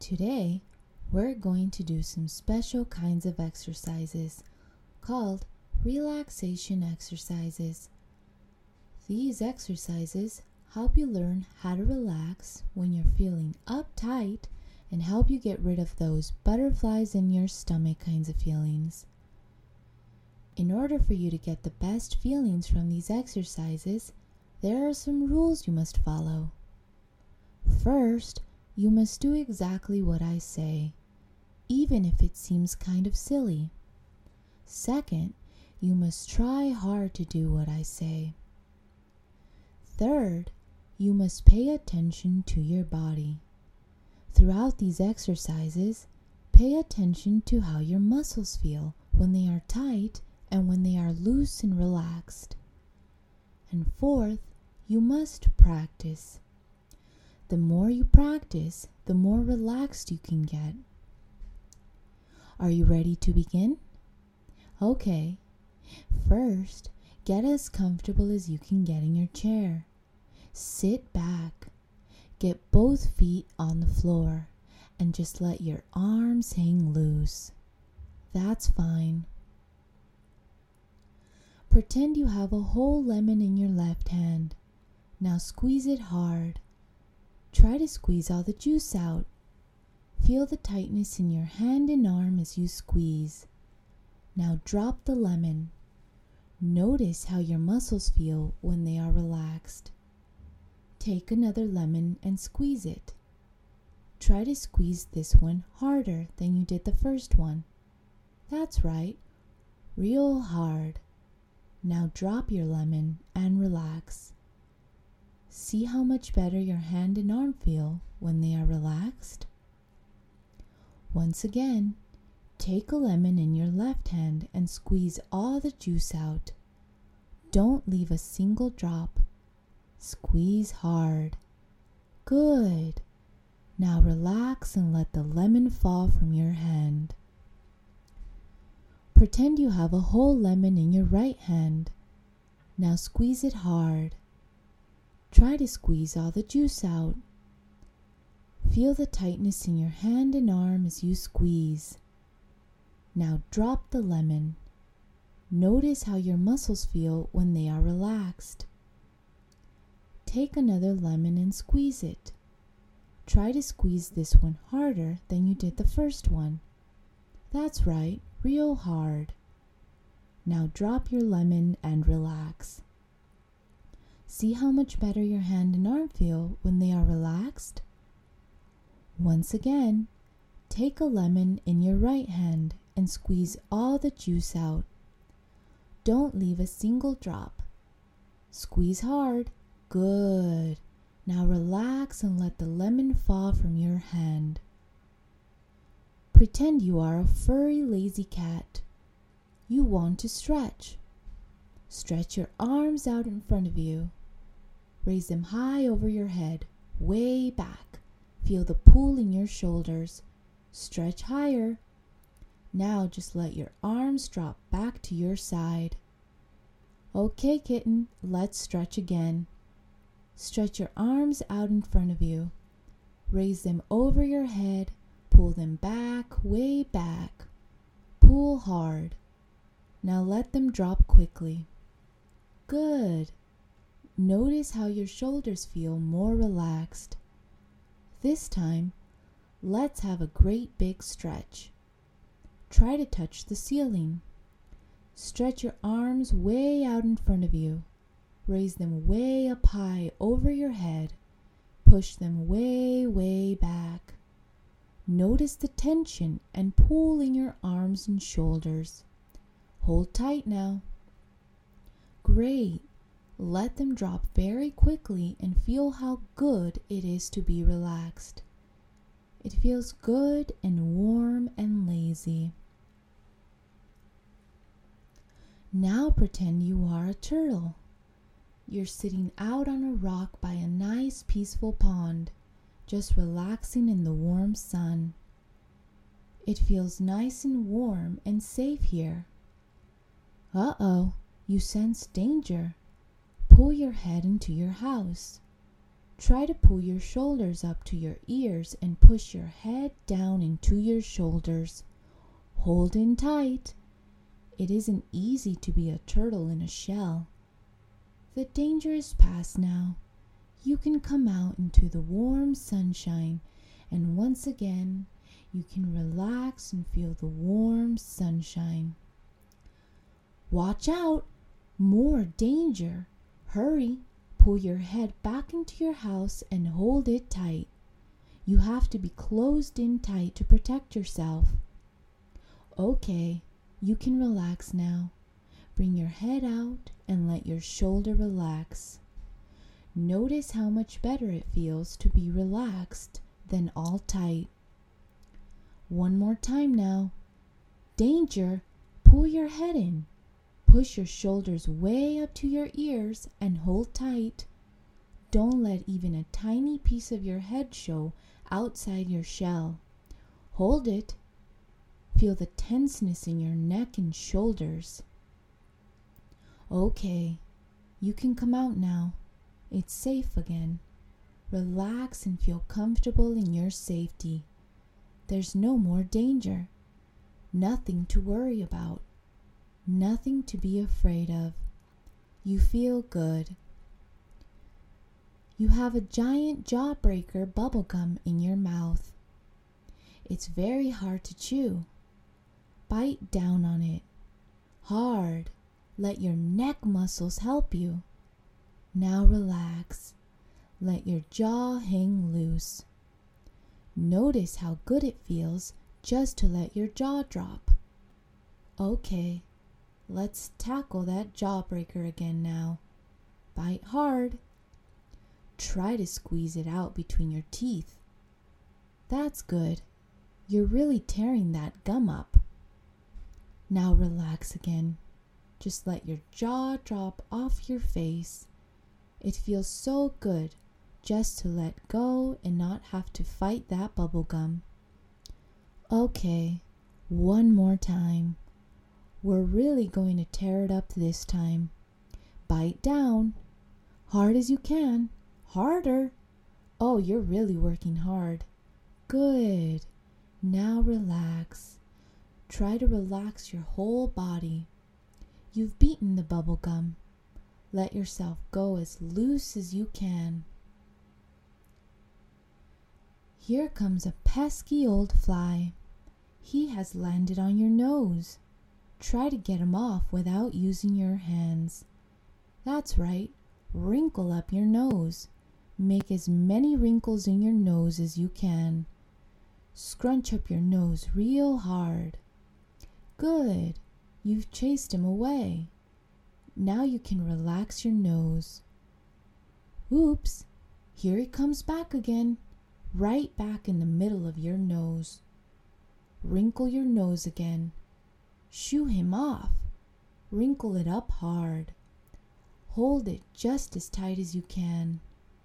Today, we're going to do some special kinds of exercises called relaxation exercises. These exercises help you learn how to relax when you're feeling uptight and help you get rid of those butterflies in your stomach kinds of feelings. In order for you to get the best feelings from these exercises, there are some rules you must follow. First, you must do exactly what I say, even if it seems kind of silly. Second, you must try hard to do what I say. Third, you must pay attention to your body. Throughout these exercises, pay attention to how your muscles feel when they are tight and when they are loose and relaxed. And fourth, you must practice. The more you practice, the more relaxed you can get. Are you ready to begin? Okay. First, get as comfortable as you can get in your chair. Sit back. Get both feet on the floor and just let your arms hang loose. That's fine. Pretend you have a whole lemon in your left hand. Now squeeze it hard. Try to squeeze all the juice out. Feel the tightness in your hand and arm as you squeeze. Now drop the lemon. Notice how your muscles feel when they are relaxed. Take another lemon and squeeze it. Try to squeeze this one harder than you did the first one. That's right, real hard. Now drop your lemon and relax. See how much better your hand and arm feel when they are relaxed? Once again, take a lemon in your left hand and squeeze all the juice out. Don't leave a single drop. Squeeze hard. Good. Now relax and let the lemon fall from your hand. Pretend you have a whole lemon in your right hand. Now squeeze it hard. Try to squeeze all the juice out. Feel the tightness in your hand and arm as you squeeze. Now drop the lemon. Notice how your muscles feel when they are relaxed. Take another lemon and squeeze it. Try to squeeze this one harder than you did the first one. That's right, real hard. Now drop your lemon and relax. See how much better your hand and arm feel when they are relaxed? Once again, take a lemon in your right hand and squeeze all the juice out. Don't leave a single drop. Squeeze hard. Good. Now relax and let the lemon fall from your hand. Pretend you are a furry, lazy cat. You want to stretch. Stretch your arms out in front of you. Raise them high over your head, way back. Feel the pull in your shoulders. Stretch higher. Now just let your arms drop back to your side. Okay, kitten, let's stretch again. Stretch your arms out in front of you. Raise them over your head. Pull them back, way back. Pull hard. Now let them drop quickly. Good. Notice how your shoulders feel more relaxed. This time, let's have a great big stretch. Try to touch the ceiling. Stretch your arms way out in front of you. Raise them way up high over your head. Push them way, way back. Notice the tension and pull in your arms and shoulders. Hold tight now. Great. Let them drop very quickly and feel how good it is to be relaxed. It feels good and warm and lazy. Now pretend you are a turtle. You're sitting out on a rock by a nice peaceful pond, just relaxing in the warm sun. It feels nice and warm and safe here. Uh-oh, you sense danger. Pull your head into your house. Try to pull your shoulders up to your ears and push your head down into your shoulders. Hold in tight. It isn't easy to be a turtle in a shell. The danger is past now. You can come out into the warm sunshine, and once again, you can relax and feel the warm sunshine. Watch out! More danger! Hurry! Pull your head back into your house and hold it tight. You have to be closed in tight to protect yourself. Okay, you can relax now. Bring your head out and let your shoulder relax. Notice how much better it feels to be relaxed than all tight. One more time now. Danger! Pull your head in. Push your shoulders way up to your ears and hold tight. Don't let even a tiny piece of your head show outside your shell. Hold it. Feel the tenseness in your neck and shoulders. Okay, you can come out now. It's safe again. Relax and feel comfortable in your safety. There's no more danger. Nothing to worry about. Nothing to be afraid of. You feel good. You have a giant jawbreaker bubblegum in your mouth. It's very hard to chew. Bite down on it. Hard. Let your neck muscles help you. Now relax. Let your jaw hang loose. Notice how good it feels just to let your jaw drop. Okay, let's tackle that jawbreaker again now. Bite hard. Try to squeeze it out between your teeth. That's good. You're really tearing that gum up. Now relax again. Just let your jaw drop off your face. It feels so good just to let go and not have to fight that bubble gum. Okay, one more time. We're really going to tear it up this time. Bite down. Hard as you can. Harder. Oh, you're really working hard. Good. Now relax. Try to relax your whole body. You've beaten the bubble gum. Let yourself go as loose as you can. Here comes a pesky old fly. He has landed on your nose. Try to get him off without using your hands. That's right. Wrinkle up your nose. Make as many wrinkles in your nose as you can. Scrunch up your nose real hard. Good. You've chased him away. Now you can relax your nose. Oops, here he comes back again, right back in the middle of your nose. Wrinkle your nose again. Shoo him off. Wrinkle it up hard. Hold it just as tight as you can.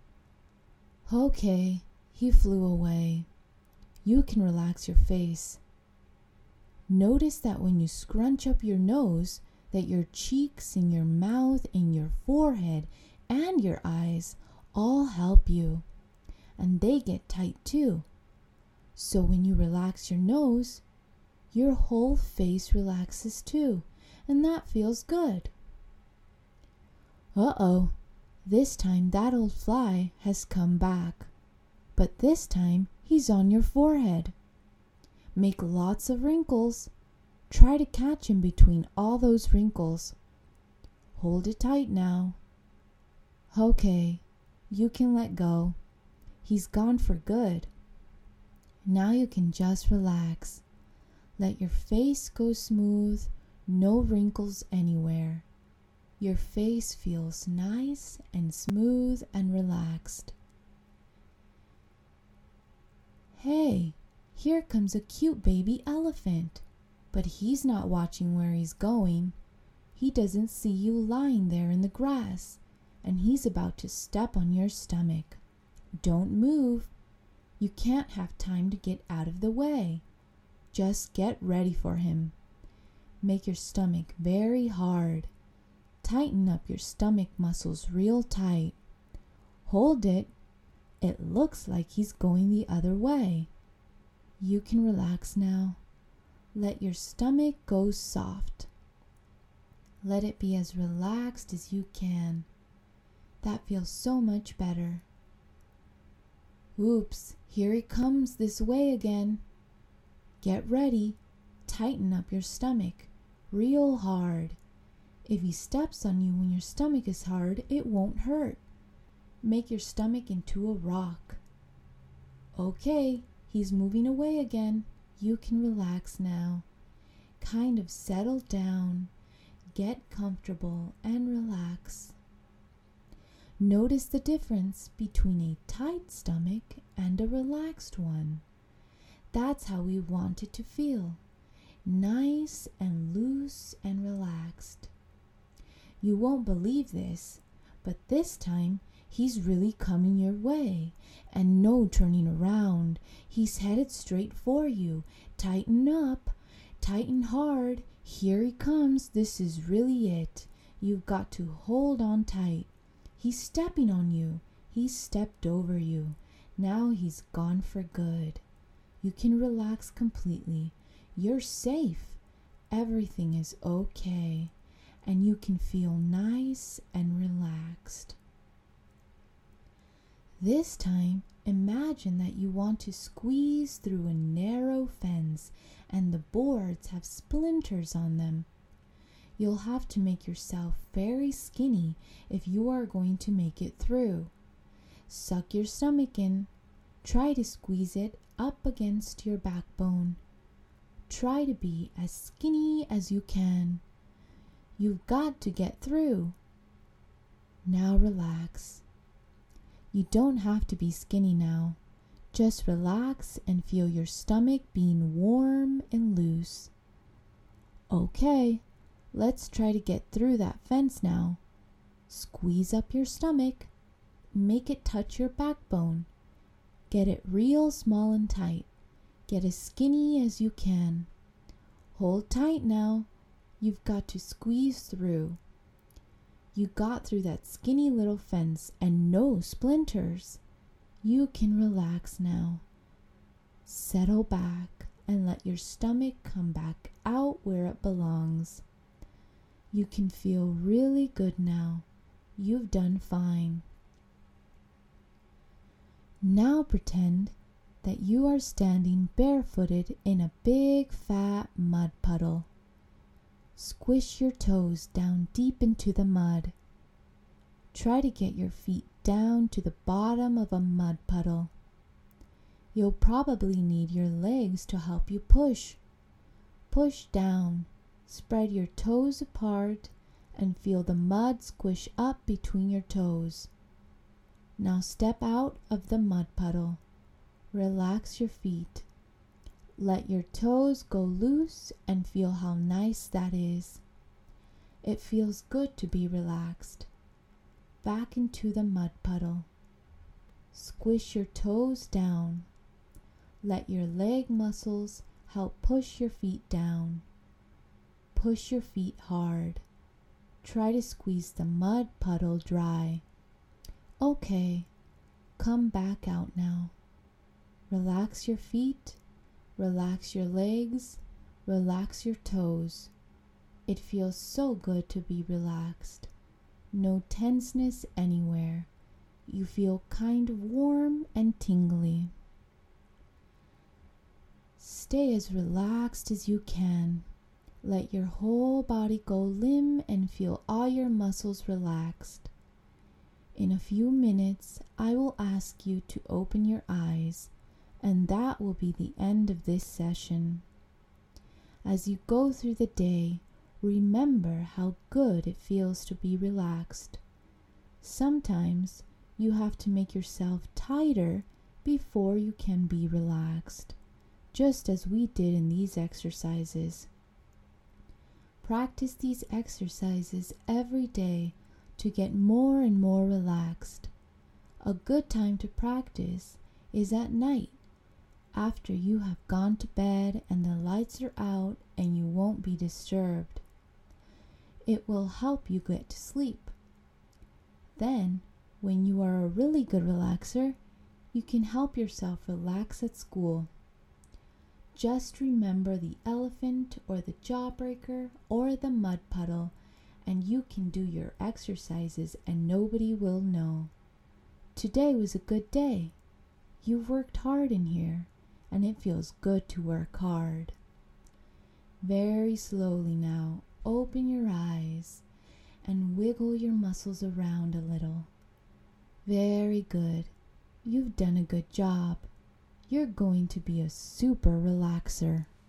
Okay, he flew away. You can relax your face. Notice that when you scrunch up your nose, that your cheeks and your mouth and your forehead and your eyes all help you. And they get tight too. So when you relax your nose, your whole face relaxes too, and that feels good. Uh-oh, this time that old fly has come back. But this time he's on your forehead. Make lots of wrinkles. Try to catch him between all those wrinkles. Hold it tight now. Okay, you can let go. He's gone for good. Now you can just relax. Let your face go smooth, no wrinkles anywhere. Your face feels nice and smooth and relaxed. Hey, here comes a cute baby elephant. But he's not watching where he's going. He doesn't see you lying there in the grass, and he's about to step on your stomach. Don't move. You can't have time to get out of the way. Just get ready for him. Make your stomach very hard. Tighten up your stomach muscles real tight. Hold it. It looks like he's going the other way. You can relax now. Let your stomach go soft. Let it be as relaxed as you can. That feels so much better. Oops, here he comes this way again. Get ready. Tighten up your stomach real hard. If he steps on you when your stomach is hard, it won't hurt. Make your stomach into a rock. Okay, he's moving away again. You can relax now. Kind of settle down. Get comfortable and relax. Notice the difference between a tight stomach and a relaxed one. That's how we want it to feel. Nice and loose and relaxed. You won't believe this, but this time he's really coming your way, and no turning around. He's headed straight for you. Tighten up, tighten hard. Here he comes. This is really it. You've got to hold on tight. He's stepping on you. He's stepped over you. Now he's gone for good. You can relax completely. You're safe. Everything is okay. And you can feel nice and relaxed. This time, imagine that you want to squeeze through a narrow fence and the boards have splinters on them. You'll have to make yourself very skinny if you are going to make it through. Suck your stomach in. Try to squeeze it up against your backbone. Try to be as skinny as you can. You've got to get through. Now relax. You don't have to be skinny now. Just relax and feel your stomach being warm and loose. Okay, let's try to get through that fence now. Squeeze up your stomach. Make it touch your backbone. Get it real small and tight. Get as skinny as you can. Hold tight now. You've got to squeeze through. You got through that skinny little fence and no splinters. You can relax now. Settle back and let your stomach come back out where it belongs. You can feel really good now. You've done fine. Now pretend that you are standing barefooted in a big fat mud puddle. Squish your toes down deep into the mud. Try to get your feet down to the bottom of a mud puddle. You'll probably need your legs to help you push. Push down. Spread your toes apart and feel the mud squish up between your toes. Now step out of the mud puddle. Relax your feet. Let your toes go loose and feel how nice that is. It feels good to be relaxed. Back into the mud puddle. Squish your toes down. Let your leg muscles help push your feet down. Push your feet hard. Try to squeeze the mud puddle dry. Okay, come back out now. Relax your feet. Relax your legs, relax your toes. It feels so good to be relaxed. No tenseness anywhere. You feel kind of warm and tingly. Stay as relaxed as you can. Let your whole body go limp and feel all your muscles relaxed. In a few minutes, I will ask you to open your eyes. And that will be the end of this session. As you go through the day, remember how good it feels to be relaxed. Sometimes you have to make yourself tighter before you can be relaxed, just as we did in these exercises. Practice these exercises every day to get more and more relaxed. A good time to practice is at night, after you have gone to bed and the lights are out and you won't be disturbed. It will help you get to sleep. Then, when you are a really good relaxer, You can help yourself relax at school. Just remember the elephant or the jawbreaker or the mud puddle, and you can do your exercises and nobody will know. Today was a good day. You've worked hard in here, and it feels good to work hard. Very slowly now, open your eyes and wiggle your muscles around a little. Very good. You've done a good job. You're going to be a super relaxer.